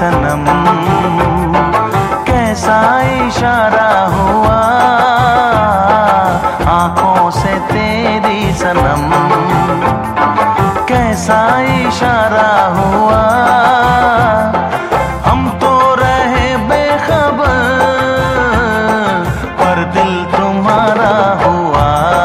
सनम, कैसा इशारा हुआ आंखों से तेरी सनम, कैसा इशारा हुआ। हम तो रहे बेखबर पर दिल तुम्हारा हुआ।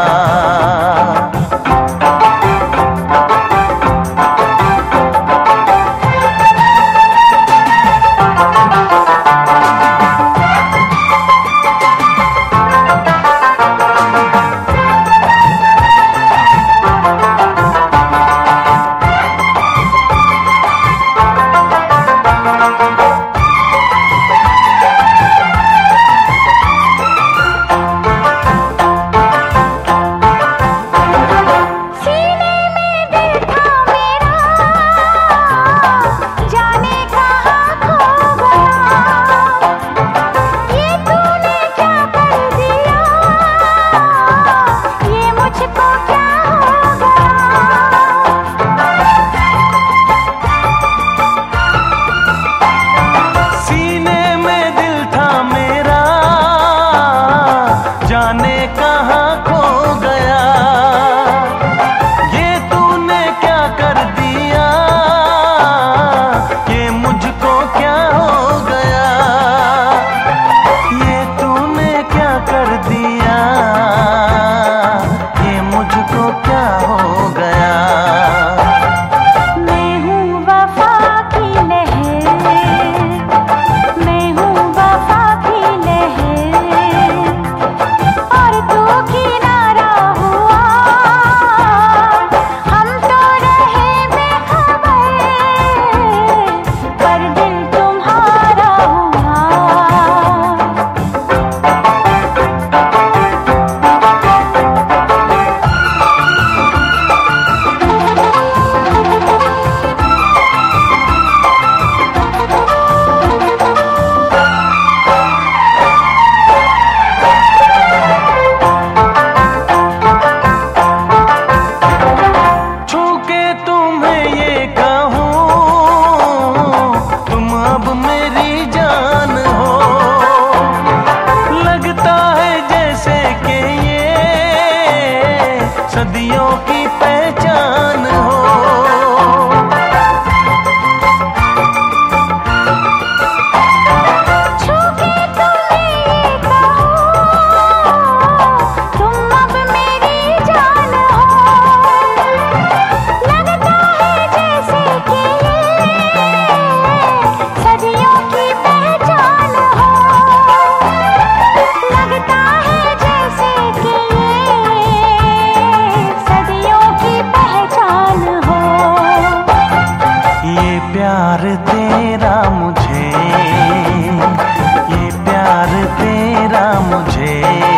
जाने कहाँ खो गया, ये तूने क्या कर दिया, ये मुझको क्या हो गया, ये तूने क्या कर दिया, ये मुझको क्या हो गया। मैं हूँ वफा की लहर, मैं हूँ वफा की लहर, और तू किनारा हुआ। हम तो रहे बेखबर पर दिल तुम्हारा हुआ। सदियों की पहचान हो, छू के तुम्हें ये कहूं, तुम अब मेरी जान हो। लगता है जैसे कि ये सदियों की पहचान हो, लगता है जैसे कि प्यार तेरा मुझे, ये प्यार तेरा मुझे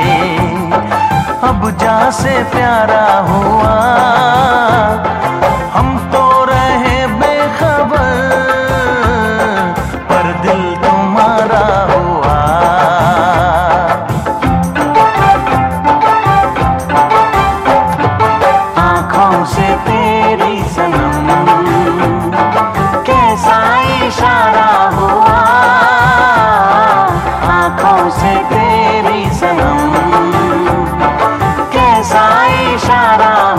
अब जा से प्यारा हुआ। हम तो रहे बेखबर पर दिल तुम्हारा हुआ। आँखों से तेरी सनम, कैसा इशारा हुआ आंखों से तेरी सनम, कैसा इशारा